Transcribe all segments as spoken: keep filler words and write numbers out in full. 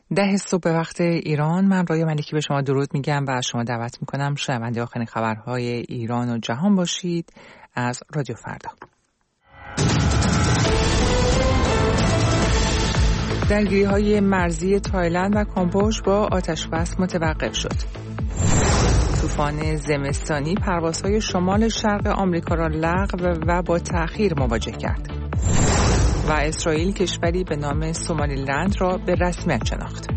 ده صبح به وقت ایران. من ریا ملکی به شما درود میگم و از شما دعوت میکنم شنونده آخرین خبرهای ایران و جهان باشید از رادیو فردا. درگیری‌های مرزی تایلند و کامبوج با آتش‌بس متوقف شد. طوفان زمستانی پروازهای شمال شرق آمریکا را لغو و با تأخیر مواجه کرد. و اسرائیل کشوری به نام سومالیلند را به رسمیت شناخت.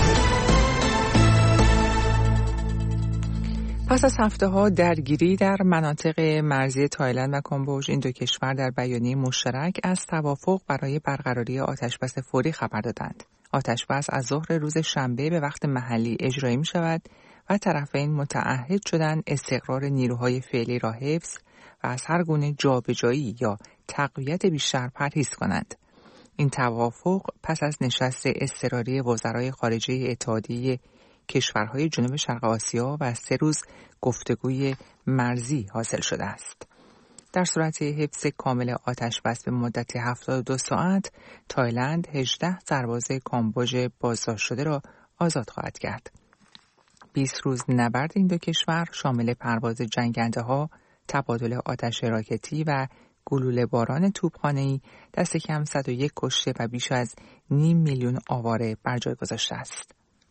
پس از هفته‌ها درگیری در مناطق مرزی تایلند و کامبوج، این دو کشور در بیانیه مشترک از توافق برای برقراری آتش‌بس فوری خبر دادند. آتش‌بس از ظهر روز شنبه به وقت محلی اجرایی می‌شود و طرفین متعهد شدند استقرار نیروهای فعلی را حفظ و از هر گونه جابجایی یا تقویت بیشتر پرهیز کنند. این توافق پس از نشست اضطراری وزرای خارجه اتحادیه کشورهای جنوب شرق آسیا و سه روز گفتگوی مرزی حاصل شده است. در صورت حفظ کامل آتش‌بس به مدت هفتاد و دو ساعت، تایلند هجده سرباز کامبوج بازداشت شده را آزاد خواهد کرد. بیست روز نبرد این دو کشور شامل پرواز جنگنده‌ها، تبادل آتش راکتی و گلوله باران توپخانه‌ای دست کم صد و یک کشته و بیش از نیم میلیون آواره بر جای گذاشته است.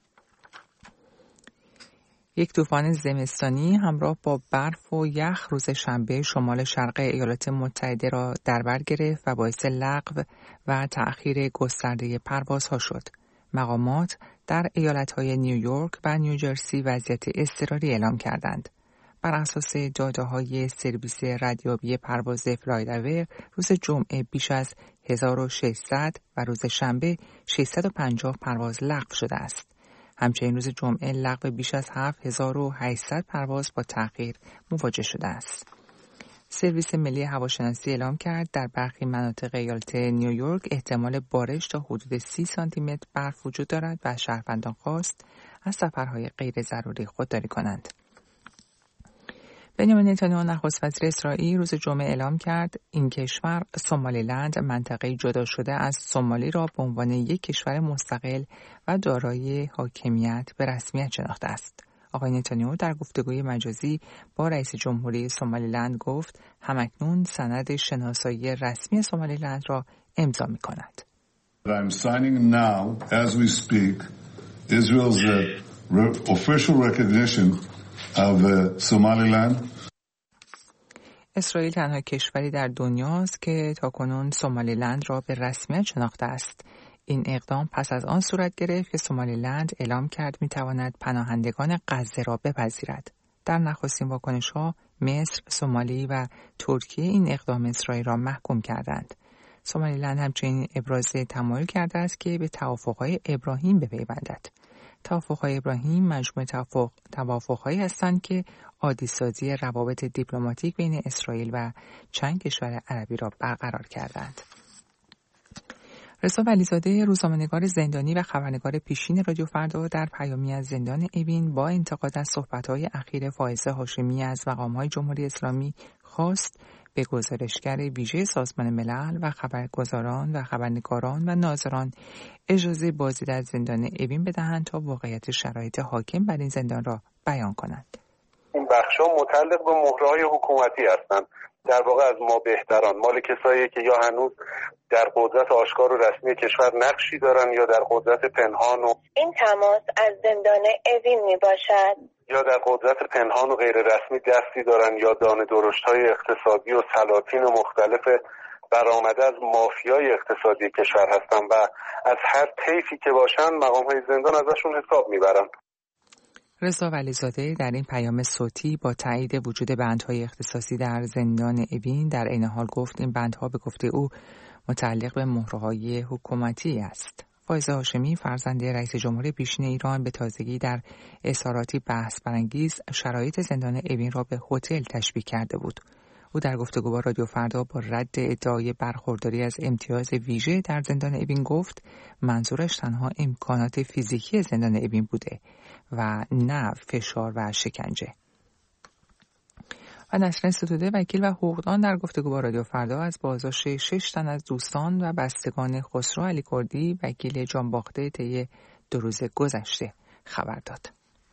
یک طوفان زمستانی همراه با برف و یخ روز شنبه شمال شرق ایالات متحده را در بر گرفت و باعث لغو و تأخیر گسترده پروازها شد. مقامات در ایالت‌های نیویورک و نیوجرسی وضعیت اضطراری اعلام کردند. بر اساس داده‌های سرویس ردیابی پرواز فلایداور، روز جمعه بیش از هزار و ششصد و روز شنبه ششصد و پنجاه پرواز لغو شده است. همچنین روز جمعه لغو بیش از هفت هزار و هشتصد پرواز با تأخیر مواجه شده است. سرویس ملی هواشناسی اعلام کرد در برخی مناطق ایالت نیویورک احتمال بارش تا حدود سی سانتی متر برف وجود دارد و شهروندان خواست از سفرهای غیر ضروری خودداری کنند. بنیامین نتانیاهو نخست وزیر اسرائیل روز جمعه اعلام کرد این کشور سومالیلند منطقه‌ای جدا شده از سومالی را به عنوان یک کشور مستقل و دارای حاکمیت به رسمیت شناخته است. آقای نتانیاهو در گفتگوی مجازی با رئیس جمهوری سومالیلند گفت همکنون سند شناسایی رسمی سومالیلند را امضا می‌کند. I'm signing now as we speak Israel's official recognition of Somaliland. اسرائیل تنها کشوری در دنیاست که تاکنون سومالیلند را به رسمیت شناخته است. این اقدام پس از آن صورت گرفت که سومالیلند اعلام کرد می‌تواند پناهندگان غزه را بپذیرد. در نخستین واکنش‌ها مصر، سومالی و ترکیه این اقدام اسرائیل را محکوم کردند. سومالیلند همچنین ابراز تمایل کرده است که به توافق‌های ابراهیم بپیوندد. توافق‌های ابراهیم مجموعه توافق توافق‌هایی هستند که عادی‌سازی روابط دیپلماتیک بین اسرائیل و چند کشور عربی را برقرار کردند. رضا ولیزاده روزنامه‌نگار زندانی و خبرنگار پیشین رادیو فردا در پیامی از زندان اوین با انتقاد از صحبت‌های اخیر فائزه هاشمی از مقام‌های جمهوری اسلامی خواست به گزارشگر ویژه سازمان ملل و خبرگزاران و خبرنگاران و ناظران اجازه بازدید از زندان اوین بدهند تا واقعیت شرایط حاکم بر این زندان را بیان کنند. این بخش‌ها متعلق به مهره‌های حکومتی هستند. در واقع از ما بهتران، مال کسایی که یا هنوز در قدرت آشکار و رسمی کشور نقشی دارن یا در قدرت پنهان و این تماس از زندان اوین می باشد یا در قدرت پنهان و غیر رسمی دستی دارن یا دانه درشت‌های اقتصادی و سلاطین مختلف برآمده از مافیای اقتصادی کشور هستن و از هر طیفی که باشن مقام‌های زندان ازشون حساب میبرن. رضا ولیزاده در این پیام صوتی با تایید وجود بندهای اختصاصی در زندان اوین در عین حال گفت این بندها به گفته او متعلق به مهره‌های حکومتی است. فائزه هاشمی فرزند رئیس جمهور پیشین ایران به تازگی در اظهاراتی بحث برانگیز شرایط زندان اوین را به هتل تشبیه کرده بود. او در گفتگو با رادیو فردا با رد ادعای برخورداری از امتیاز ویژه در زندان اوین گفت منظورش تنها امکانات فیزیکی زندان اوین بوده و نه فشار و شکنجه. و نسرین ستوده وکیل و حقوقدان در گفتگو با رادیو فردا از بازداشت شش تن از دوستان و بستگان خسرو علیکردی وکیل جانباخته طی دو روز گذشته خبر داد.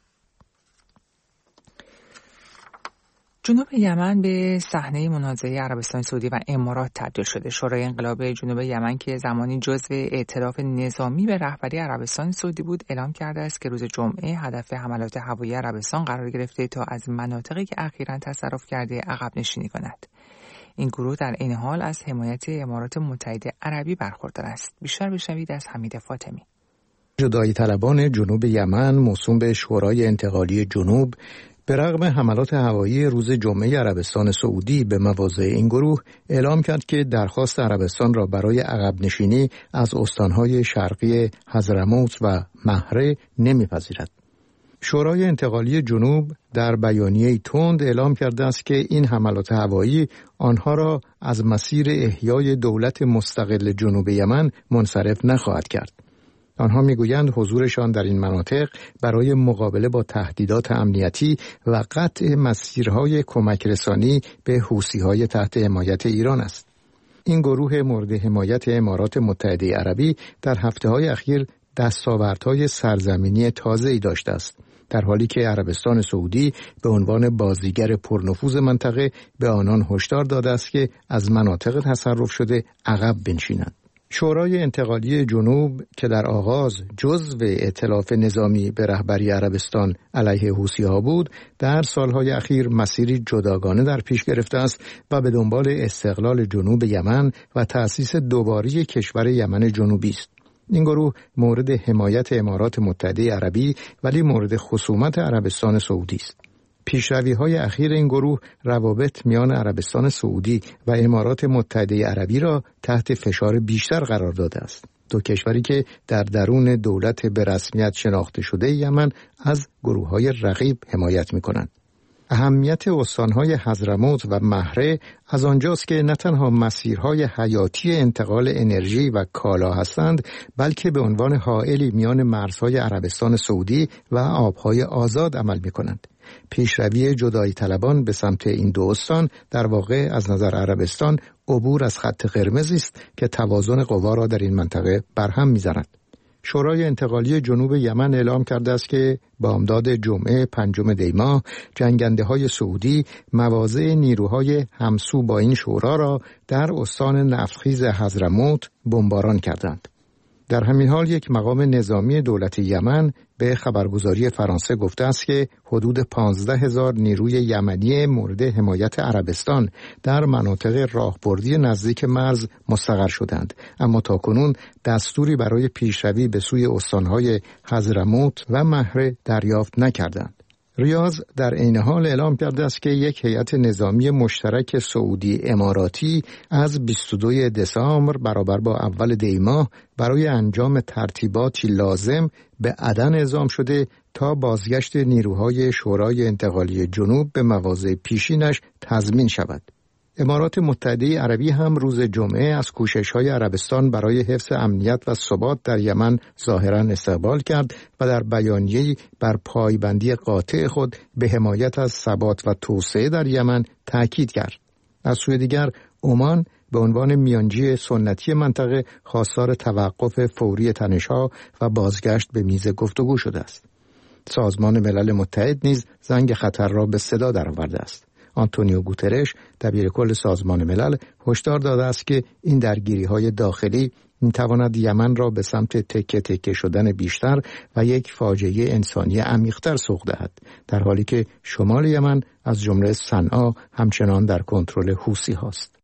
جنوب یمن به صحنه منازعه عربستان سعودی و امارات تبدیل شده. شورای انقلاب جنوب یمن که زمانی جزو ائتلاف نظامی به رهبری عربستان سعودی بود، اعلام کرده است که روز جمعه هدف حملات هوایی عربستان قرار گرفته تا از مناطقی که اخیراً تصرف کرده عقب نشینی کند. این گروه در این حال از حمایت امارات متحده عربی برخوردار است. بیشتر بشنوید از حمید فاطمی. جدایی طلبان جنوب یمن موسوم به شورای انتقالی جنوب به رغم حملات هوایی روز جمعه عربستان سعودی به مواضع این گروه اعلام کرد که درخواست عربستان را برای عقب نشینی از استانهای شرقی حضرموت و مهره نمیپذیرد. شورای انتقالی جنوب در بیانیه‌ای تند اعلام کرده است که این حملات هوایی آنها را از مسیر احیای دولت مستقل جنوب یمن منصرف نخواهد کرد. آنها میگویند حضورشان در این مناطق برای مقابله با تهدیدات امنیتی و قطع مسیرهای کمک رسانی به حوثی‌های تحت حمایت ایران است. این گروه مورد حمایت امارات متحده عربی در هفته‌های اخیر دستاوردهای سرزمینی تازه‌ای داشته است، در حالی که عربستان سعودی به عنوان بازیگر پرنفوذ منطقه به آنان هشدار داده است که از مناطق تصرف شده عقب بنشینند. شورای انتقالی جنوب که در آغاز جزو ائتلاف نظامی به رهبری عربستان علیه حوثی‌ها بود، در سالهای اخیر مسیری جداگانه در پیش گرفته است و به دنبال استقلال جنوب یمن و تأسیس دوباره کشور یمن جنوبی است. این گروه مورد حمایت امارات متحده عربی ولی مورد خصومت عربستان سعودی است. پیشروی‌های اخیر این گروه روابط میان عربستان سعودی و امارات متحده عربی را تحت فشار بیشتر قرار داده است. دو کشوری که در درون دولت به رسمیت شناخته شده یمن از گروه‌های رقیب حمایت می‌کنند. اهمیت استانهای حضرموت و مهره از آنجاست که نه تنها مسیرهای حیاتی انتقال انرژی و کالا هستند، بلکه به عنوان حائلی میان مرزهای عربستان سعودی و آبهای آزاد عمل می‌کنند. پیشروی جدایی طلبان به سمت این دو استان در واقع از نظر عربستان عبور از خط قرمزی است که توازن قوا را در این منطقه برهم می‌زند. شورای انتقالی جنوب یمن اعلام کرده است که بامداد جمعه پنجم دی ماه جنگنده‌های سعودی مواضع نیروهای همسو با این شورا را در استان نفتخیز حضرموت بمباران کردند. در همین حال یک مقام نظامی دولت یمن به خبرگزاری فرانسه گفته است که حدود پانزده هزار نیروی یمنی مورد حمایت عربستان در مناطق راهبردی نزدیک مرز مستقر شدند، اما تاکنون دستوری برای پیشروی به سوی استانهای حضرموت و مهره دریافت نکردند. ریاض در عین حال اعلام کرده است که یک هیئت نظامی مشترک سعودی اماراتی از بیست و دوم دسامبر برابر با اول دی ماه برای انجام ترتیباتی لازم به عدن اعزام شده تا بازگشت نیروهای شورای انتقالی جنوب به مواضع پیشینش تضمین شود. امارات متحده عربی هم روز جمعه از کوشش‌های عربستان برای حفظ امنیت و ثبات در یمن ظاهراً استقبال کرد و در بیانیه‌ای بر پایبندی قاطع خود به حمایت از ثبات و توسعه در یمن تأکید کرد. از سوی دیگر عمان به عنوان میانجی سنتی منطقه خواستار توقف فوری تنش‌ها و بازگشت به میز گفتگو شده است. سازمان ملل متحد نیز زنگ خطر را به صدا درآورده است. آنتونیو گوترش دبیرکل سازمان ملل هشدار داده است که این درگیری‌های داخلی می‌تواند یمن را به سمت تکه تکه شدن بیشتر و یک فاجعه انسانی عمیق‌تر سوق دهد، در حالی که شمال یمن از جمله صنعا همچنان در کنترل حوثی هاست.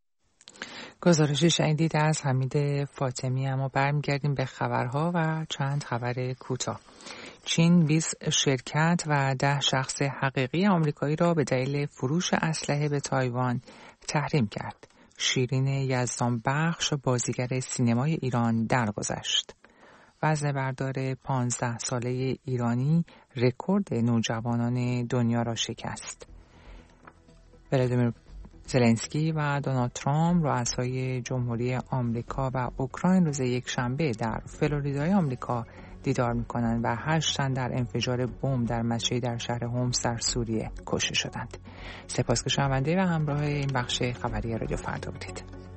گزارشی شنیدید از حمید فاطمی. اما برمیگردیم به خبرها و چند خبر کوتاه. چین بیست شرکت و ده شخص حقیقی آمریکایی را به دلیل فروش اسلحه به تایوان تحریم کرد. شیرین یزدانبخش بازیگر سینمای ایران درگذشت. وزن بردار پانزده ساله ایرانی رکورد نوجوانان دنیا را شکست. ولادیمیر زلنسکی و دونالد ترامپ رؤسای جمهوری آمریکا و اوکراین روز یکشنبه در فلوریدای آمریکا دیدار می‌کنند و هشت تن در انفجار بمب در مسجدی در شهر هومس در سوریه کشته شدند. سپاس که شنونده و همراه این بخش خبری رادیو فردا بودید.